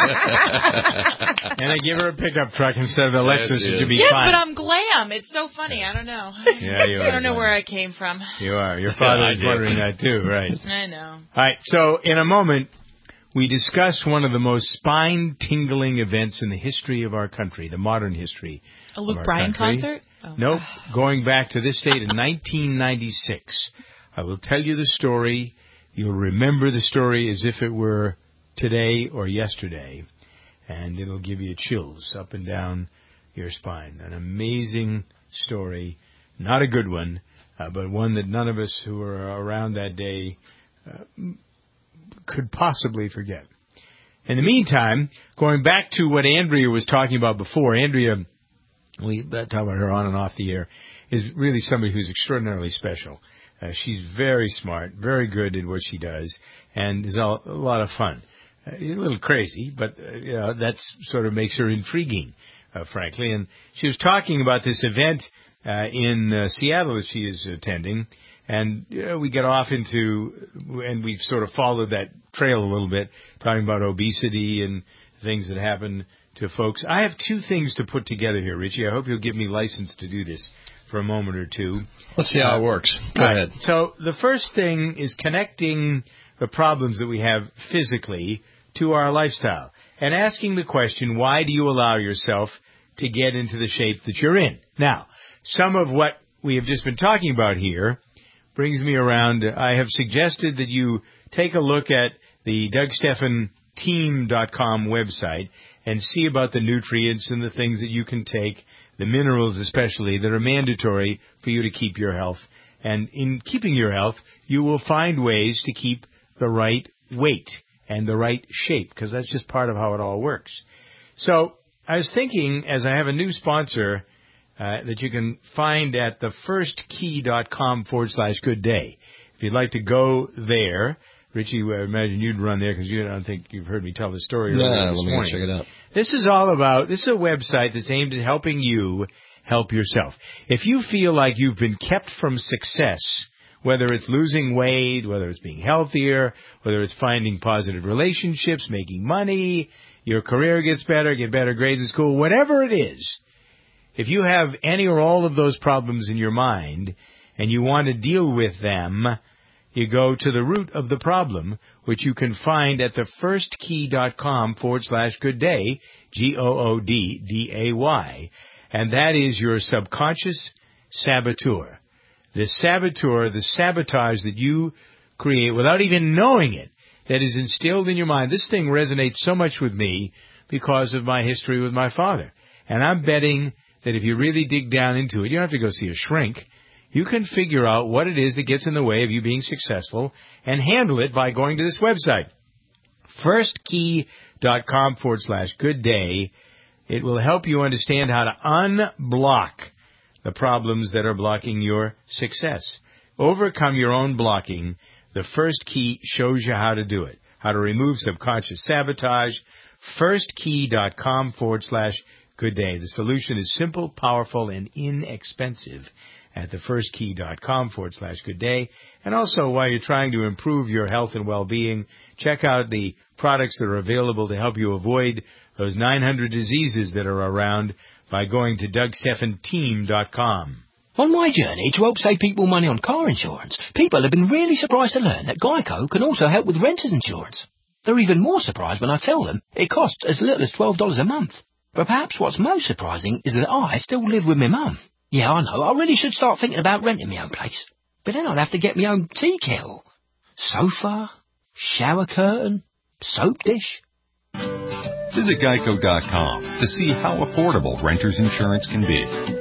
I? And I give her a pickup truck instead of the Lexus. Yes, It should be Yes, fine. but I'm glam. It's so funny. I don't know. Yeah, you I are don't know glam. where I came from. You are. Your father Yeah, I is do. wondering that too, right? I know. All right. So in a moment, we discuss one of the most spine-tingling events in the history of our country, the modern history. A of Luke our Bryan country. concert? Oh. Nope. Going back to this date in nineteen ninety-six. I will tell you the story. You'll remember the story as if it were today or yesterday. And it'll give you chills up and down your spine. An amazing story. Not a good one, uh, but one that none of us who were around that day uh, could possibly forget. In the meantime, going back to what Andrea was talking about before, Andrea, we talk about her on and off the air, is really somebody who's extraordinarily special. Uh, she's very smart, very good at what she does, and is a, a lot of fun. Uh, a little crazy, but uh, you know, that sort of makes her intriguing, uh, frankly. And she was talking about this event uh, in uh, Seattle that she is attending, and you know, we get off into, and we've sort of followed that trail a little bit, talking about obesity and things that happen to folks. I have two things to put together here, Richie. I hope you'll give me license to do this for a moment or two. Let's see how it works. Go Right. ahead. So the first thing is connecting the problems that we have physically to our lifestyle and asking the question, why do you allow yourself to get into the shape that you're in? Now, some of what we have just been talking about here brings me around. I have suggested that you take a look at the Doug Stephan Team dot com website and see about the nutrients and the things that you can take, the minerals especially, that are mandatory for you to keep your health. And in keeping your health, you will find ways to keep the right weight and the right shape, because that's just part of how it all works. So I was thinking, as I have a new sponsor uh, that you can find at the first key dot com forward slash good day. If you'd like to go there, Richie, I imagine you'd run there because you don't think you've heard me tell the story Yeah, earlier let this me go morning. check it out. This is all about, this is a website that's aimed at helping you help yourself. If you feel like you've been kept from success, whether it's losing weight, whether it's being healthier, whether it's finding positive relationships, making money, your career gets better, get better grades in school, whatever it is, if you have any or all of those problems in your mind and you want to deal with them, you go to the root of the problem, which you can find at the first key dot com forward slash good day, G O O D D A Y. And that is your subconscious saboteur. The saboteur, the sabotage that you create without even knowing it, that is instilled in your mind. This thing resonates so much with me because of my history with my father. And I'm betting that if you really dig down into it, you don't have to go see a shrink. You can figure out what it is that gets in the way of you being successful and handle it by going to this website, first key dot com forward slash good day. It will help you understand how to unblock the problems that are blocking your success. Overcome your own blocking. The first key shows you how to do it, how to remove subconscious sabotage. first key dot com forward slash good day. The solution is simple, powerful, and inexpensive at the first key dot com forward slash good day. And also, while you're trying to improve your health and well-being, check out the products that are available to help you avoid those nine hundred diseases that are around. by going to Doug Steffen Team dot com. On my journey to help save people money on car insurance, people have been really surprised to learn that Geico can also help with renter's insurance. They're even more surprised when I tell them it costs as little as twelve dollars a month. But perhaps what's most surprising is that I still live with my mum. Yeah, I know, I really should start thinking about renting my own place. But then I'd have to get my own tea kettle, sofa, shower curtain, soap dish. Visit Geico dot com to see how affordable renter's insurance can be.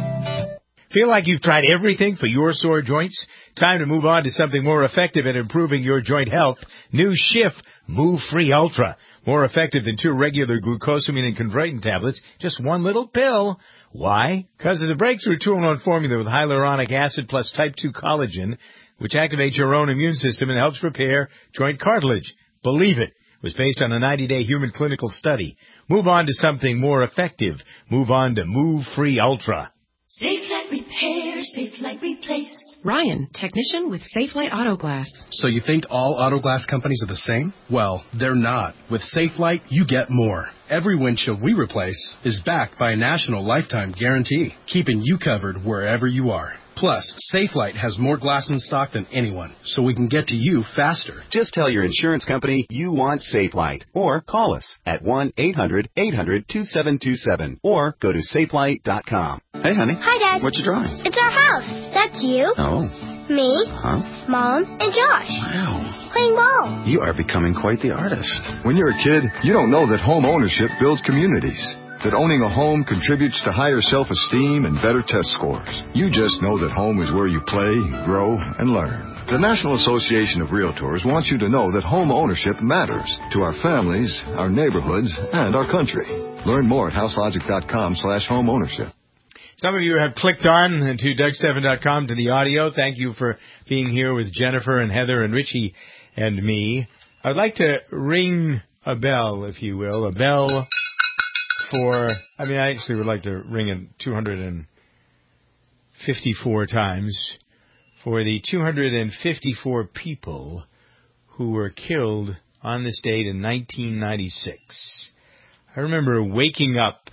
Feel like you've tried everything for your sore joints? Time to move on to something more effective at improving your joint health. New Schiff Move Free Ultra. More effective than two regular glucosamine and chondroitin tablets. Just one little pill. Why? Because of the breakthrough two in one formula with hyaluronic acid plus type two collagen, which activates your own immune system and helps repair joint cartilage. Believe it. It was based on a ninety-day human clinical study. Move on to something more effective. Move on to Move Free Ultra. Safe Light Repair, Safe Light Replace. Ryan, technician with Safe Light Auto Glass. So you think all auto glass companies are the same? Well, they're not. With Safe Light, you get more. Every windshield we replace is backed by a national lifetime guarantee, keeping you covered wherever you are. Plus, Safe Light has more glass in stock than anyone, so we can get to you faster. Just tell your insurance company you want Safe Light, or call us at one eight hundred eight hundred two seven two seven, or go to safe light dot com. Hey, honey. Hi, Dad. What you drawing? It's our house. That's you. Oh. Me. Huh? Mom and Josh. Wow. Playing ball. You are becoming quite the artist. When you're a kid, you don't know that home ownership builds communities. That owning a home contributes to higher self-esteem and better test scores. You just know that home is where you play, grow, and learn. The National Association of Realtors wants you to know that home ownership matters to our families, our neighborhoods, and our country. Learn more at houselogic dot com slash home ownership. Some of you have clicked on to Doug Steffen dot com to the audio. Thank you for being here with Jennifer and Heather and Richie and me. I'd like to ring a bell, if you will, a bell for, I mean, I actually would like to ring it two hundred fifty-four times for the two hundred fifty-four people who were killed on this date in nineteen ninety-six. I remember waking up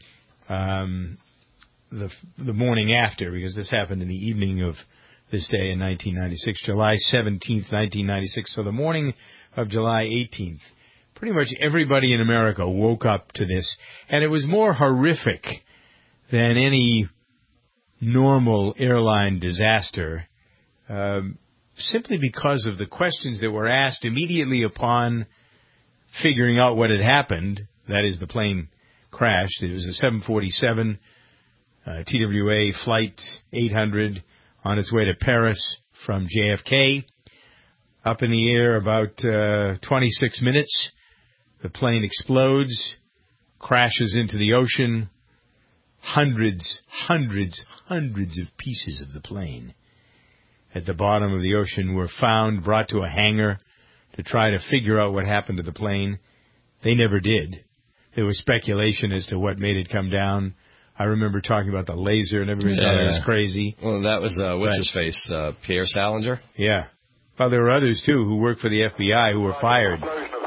um, the the morning after, because this happened in the evening of this day in nineteen ninety-six, July seventeenth, nineteen ninety-six. So the morning of July eighteenth. Pretty much everybody in America woke up to this, and it was more horrific than any normal airline disaster, um, simply because of the questions that were asked immediately upon figuring out what had happened. That is, the plane crashed. It was a seven forty-seven uh, T W A Flight eight hundred on its way to Paris from J F K. Up in the air about uh, twenty-six minutes. The plane explodes, crashes into the ocean. Hundreds, hundreds, hundreds of pieces of the plane at the bottom of the ocean were found, brought to a hangar to try to figure out what happened to the plane. They never did. There was speculation as to what made it come down. I remember talking about the laser, and everybody yeah. thought it was crazy. Well, that was, uh, what's but, his face, uh, Pierre Salinger? Yeah. Well, there were others, too, who worked for the F B I who were fired.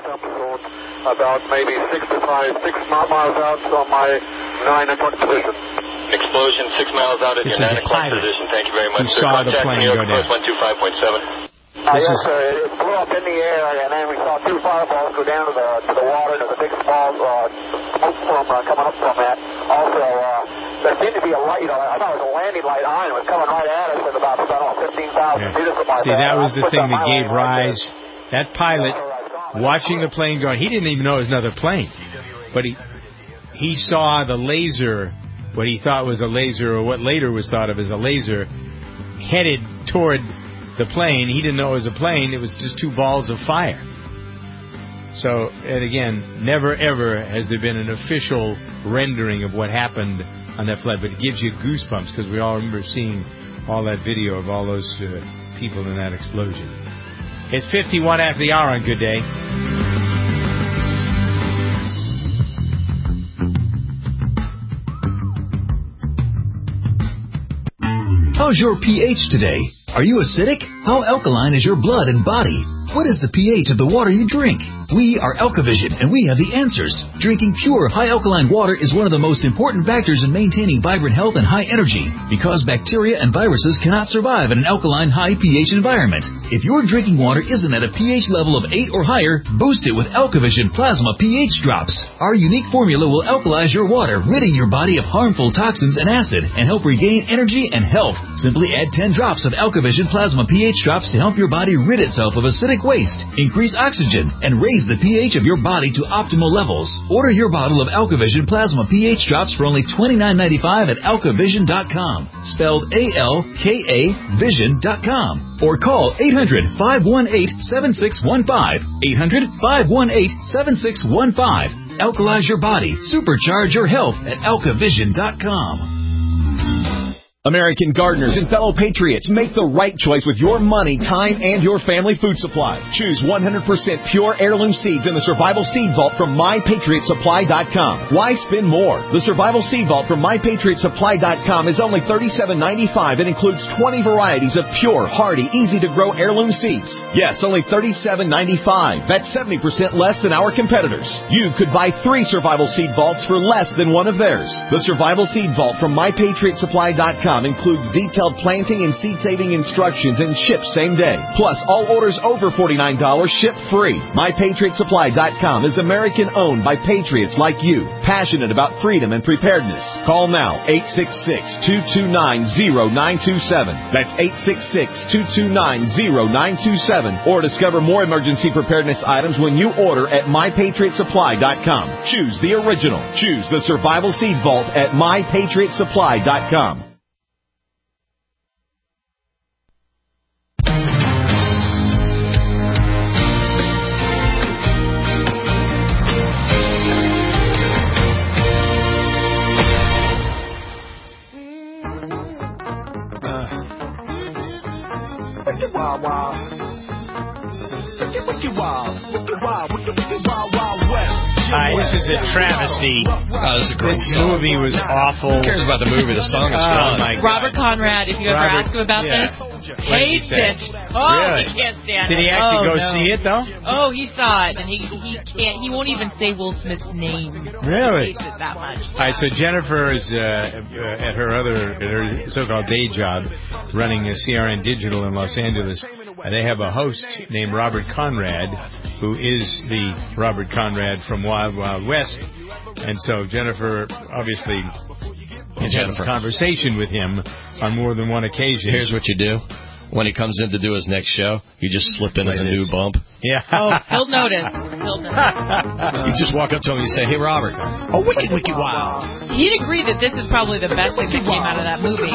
About maybe six to five, six miles out from my nine o'clock position. Explosion six miles out at this your nine o'clock position. Thank you very much. Who saw the plane go down. one two five point seven. Uh, yes, sir. It blew up in the air, and then we saw two fireballs go down to the to the water. There's a big small uh, smoke from uh, coming up from that. Also, uh, there seemed to be a light. You know, I thought it was a landing light on. It was coming right at us at about, I don't know, fifteen thousand feet or something like that. See, that was the thing that gave rise. That pilot, watching the plane go, he didn't even know it was another plane, but he he saw the laser, what he thought was a laser, or what later was thought of as a laser, headed toward the plane. He didn't know it was a plane. It was just two balls of fire. So, and again, never ever has there been an official rendering of what happened on that flight, but it gives you goosebumps because we all remember seeing all that video of all those uh, people in that explosion. It's fifty-one after the hour on Good Day. How's your pH today? Are you acidic? How alkaline is your blood and body? What is the pH of the water you drink? We are Alkavision, and we have the answers. Drinking pure, high alkaline water is one of the most important factors in maintaining vibrant health and high energy, because bacteria and viruses cannot survive in an alkaline, high pH environment. If your drinking water isn't at a pH level of eight or higher, boost it with Alkavision Plasma pH Drops. Our unique formula will alkalize your water, ridding your body of harmful toxins and acid, and help regain energy and health. Simply add ten drops of Alkavision Plasma pH Drops to help your body rid itself of acidic waste, increase oxygen, and raise the pH of your body to optimal levels. Order your bottle of Alkavision Plasma pH Drops for only twenty-nine ninety-five at alkavision dot com, spelled A L K A vision dot com, or call eight hundred, five one eight, seven six one five, eight hundred, five one eight, seven six one five. Alkalize your body, supercharge your health at alkavision dot com. American gardeners and fellow patriots, make the right choice with your money, time, and your family food supply. Choose one hundred percent pure heirloom seeds in the Survival Seed Vault from my patriot supply dot com. Why spend more? The Survival Seed Vault from my patriot supply dot com is only thirty-seven ninety-five and includes twenty varieties of pure, hardy, easy-to-grow heirloom seeds. Yes, only thirty-seven ninety-five. That's seventy percent less than our competitors. You could buy three Survival Seed Vaults for less than one of theirs. The Survival Seed Vault from my patriot supply dot com includes detailed planting and seed-saving instructions and ships same day. Plus, all orders over forty-nine dollars ship free. my patriot supply dot com is American-owned by patriots like you, passionate about freedom and preparedness. Call now, eight six six, two two nine, zero nine two seven. That's eight six six, two two nine, zero nine two seven. Or discover more emergency preparedness items when you order at my patriot supply dot com. Choose the original. Choose the Survival Seed Vault at my patriot supply dot com. Wild, wild. Wicked, wicked, wild. Wicked, wild. Wicked, wicked, wild, wild west. Hi, this is a travesty. Oh, this is a great This song. movie was awful. Who cares about the movie? The song is Oh, fun. my God. Robert Conrad, if you ever Robert- ask him about yeah. this, hates say? it. Oh, Really? he can't stand Did it. he actually oh, go no. see it, though? Oh, he saw it, and he he can't. He won't even say Will Smith's name. Really? He hates it that much. All right, so Jennifer is uh, uh, at her other, at her so-called day job, running a C R N Digital in Los Angeles. Uh, they have a host named Robert Conrad, who is the Robert Conrad from Wild Wild West. And so Jennifer obviously has had a conversation with him on more than one occasion. Here's what you do. When he comes in to do his next show, you just slip in as a new bump. Yeah. Oh, he'll notice. He'll notice. You just walk up to him and you say, "Hey, Robert." Oh, wicked, wicked, wild. He'd agree that this is probably the best thing that came out of that movie.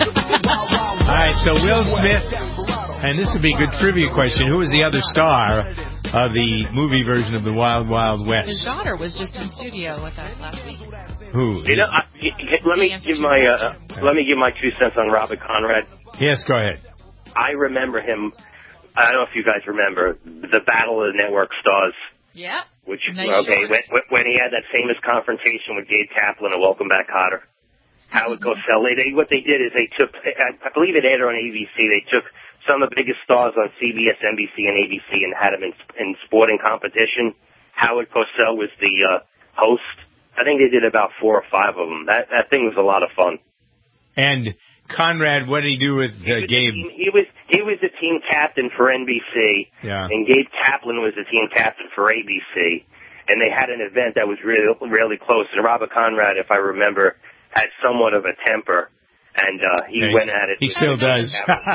All right, so Will Smith, and this would be a good trivia question. Who was the other star of the movie version of the Wild Wild West? His daughter was just in studio with us last week. Who? You know, I, let me give my uh, let me give my two cents on Robert Conrad. Yes, go ahead. I remember him. I don't know if you guys remember the Battle of the Network Stars. Yeah. Which Nice okay, when, when he had that famous confrontation with Gabe Kaplan and Welcome Back, Kotter. Howard Cosell. They, what they did is they took, I, I believe it aired on A B C. They took some of the biggest stars on C B S, N B C, and A B C and had them in, in sporting competition. Howard Cosell was the uh, host. I think they did about four or five of them. That that thing was a lot of fun. And Conrad, what did he do with uh, Gabe? He was he was the team captain for N B C, Yeah. and Gabe Kaplan was the team captain for A B C. And they had an event that was really really close. And Robert Conrad, if I remember, had somewhat of a temper, and uh, he Yeah, went at it. He with still Gabe does.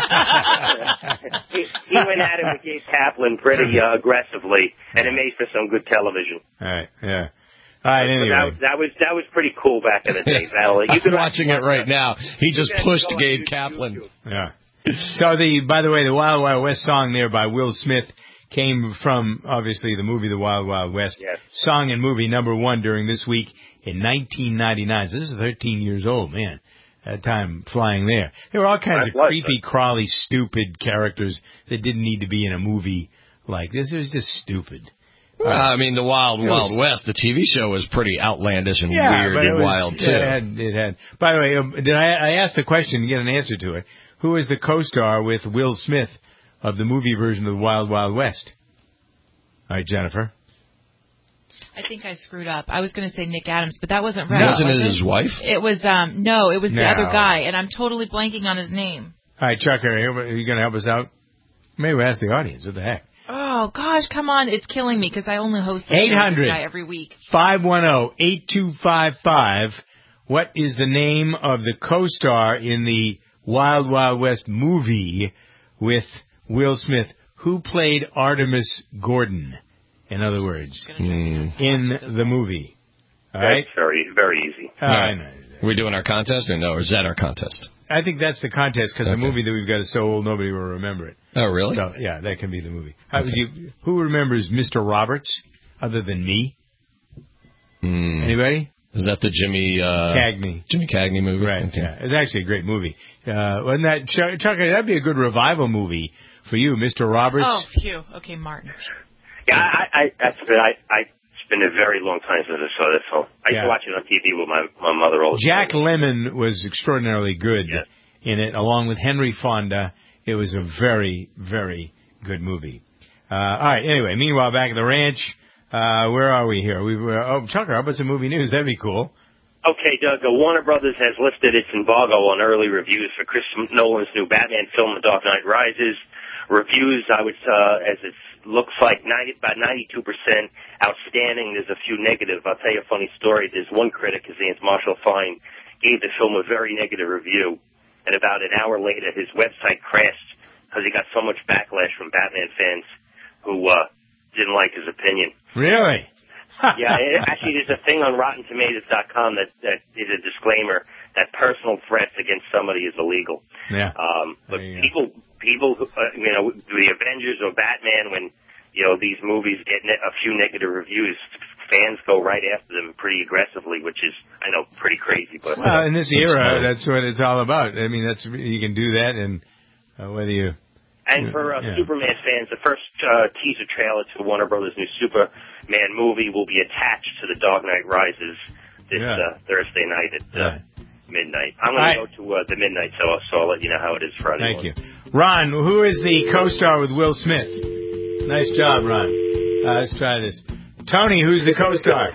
Kaplan. he, he went at it with Gabe Kaplan pretty uh, aggressively, and it made for some good television. All right, yeah. All right, So anyway. that, that was that was pretty cool back in the day. Battle. You I'm could watching it right now. He just You guys pushed go on Gabe YouTube. Kaplan. Yeah. So the, by the way, the Wild Wild West song there by Will Smith came from, obviously, the movie The Wild Wild West. Yes. Song and movie number one during this week in nineteen ninety-nine. So this is thirteen years old, man. That time flying there. There were all kinds That's of life, creepy, crawly, stupid characters that didn't need to be in a movie like this. It was just stupid. Uh, I mean, the Wild It was- Wild West, the T V show was pretty outlandish and Yeah, weird but it and was- wild, too. It had, it had. By the way, um, did I, I asked the question and get an answer to it. Who is the co-star with Will Smith of the movie version of the Wild Wild West? All right, Jennifer. I think I screwed up. I was going to say Nick Adams, but that wasn't right. No. Wasn't was it his wife? It was, um, no, it was the No. other guy, and I'm totally blanking on his name. All right, Chuck, are you, are you going to help us out? Maybe we'll ask the audience. What the heck? Oh, gosh, come on. It's killing me because I only host the eight show with hundred this guy every week. five one zero, eight two five five. What is the name of the co-star in the Wild Wild West movie with Will Smith? Who played Artemis Gordon, in other words, mm. in the movie? All That's right? very, very easy. All right. Are we doing our contest or no? Or is that our contest? I think that's the contest because Okay. the movie that we've got is so old nobody will remember it. Oh, really? So, yeah, that can be the movie. How, do you, who remembers Mister Roberts other than me? Mm. Anybody? Is that the Jimmy uh, Cagney. Jimmy Cagney movie? Right, Okay. yeah. It's actually a great movie. Uh, wasn't that, Chuck, Chuck, that'd be a good revival movie for you, Mister Roberts. Oh, phew. Okay, Martin. Yeah, I, I, that's been, I, I, it's been a very long time since I saw this film. I used Yeah. to watch it on T V with my, my mother all the Jack time. Lemmon was extraordinarily good in it, along with Henry Fonda. It was a very, very good movie. Uh, all right, anyway, meanwhile, back at the ranch, uh, where are we here? We were, oh, Chucker, how about some movie news? That'd be cool. Okay, Doug, uh, Warner Brothers has lifted its embargo on early reviews for Chris Nolan's new Batman film, The Dark Knight Rises. Reviews, I would, uh, as it looks like, ninety, about ninety-two percent outstanding. There's a few negative. I'll tell you a funny story. There's one critic, his name's Marshall Fine, gave the film a very negative review, and about an hour later, his website crashed because he got so much backlash from Batman fans who uh, didn't like his opinion. Really? Yeah, it, actually, there's a thing on Rotten Tomatoes dot com that, that is a disclaimer that personal threats against somebody is illegal. Yeah. Um, but people, people, who, uh, you know, the Avengers or Batman, when, you know, these movies get ne- a few negative reviews, fans go right after them pretty aggressively, which is, I know, pretty crazy. But Well, in this it's era, fun. that's what it's all about. I mean, that's you can do that, and uh, whether you... And for uh, Yeah. Superman fans, the first uh, teaser trailer to Warner Brothers' new Superman movie will be attached to The Dark Knight Rises this Yeah. uh, Thursday night at uh, midnight. I'm All going right. to go to uh, the midnight, so, so I'll let you know how it is Friday Thank you. morning. Ron, who is the co-star with Will Smith? Nice job, Ron. Uh, let's try this. Tony, who's the co-star?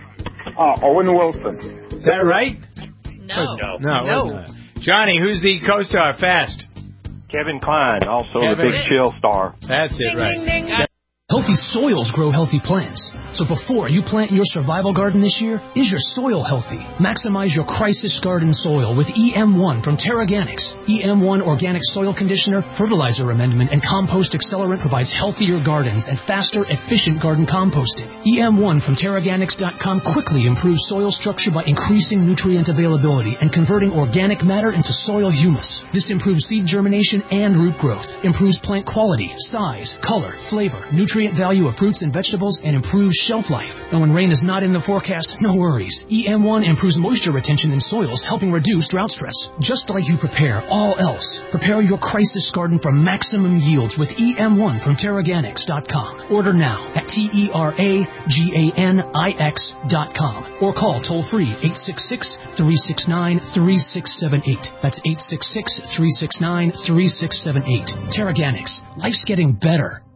Uh, Owen Wilson. Is that right? No. No. No. it wasn't that. Johnny, who's the co-star? Fast. Kevin Kline, also Kevin- the Big Chill star. That's it, right. Healthy soils grow healthy plants. So before you plant your survival garden this year, is your soil healthy? Maximize your crisis garden soil with E M one from TerraGanix. E M one Organic Soil Conditioner, Fertilizer Amendment, and Compost Accelerant provides healthier gardens and faster, efficient garden composting. E M one from Terraganix dot com quickly improves soil structure by increasing nutrient availability and converting organic matter into soil humus. This improves seed germination and root growth, improves plant quality, size, color, flavor, nutrient value of fruits and vegetables, and improves shelf life. And when rain is not in the forecast, no worries. E M one improves moisture retention in soils, helping reduce drought stress. Just like you prepare all else, prepare your crisis garden for maximum yields with E M one from Terraganix dot com. Order now at T E R A G A N I X dot com or call toll-free eight six six, three six nine, three six seven eight. That's eight six six, three six nine, three six seven eight. Terraganix. Life's getting better.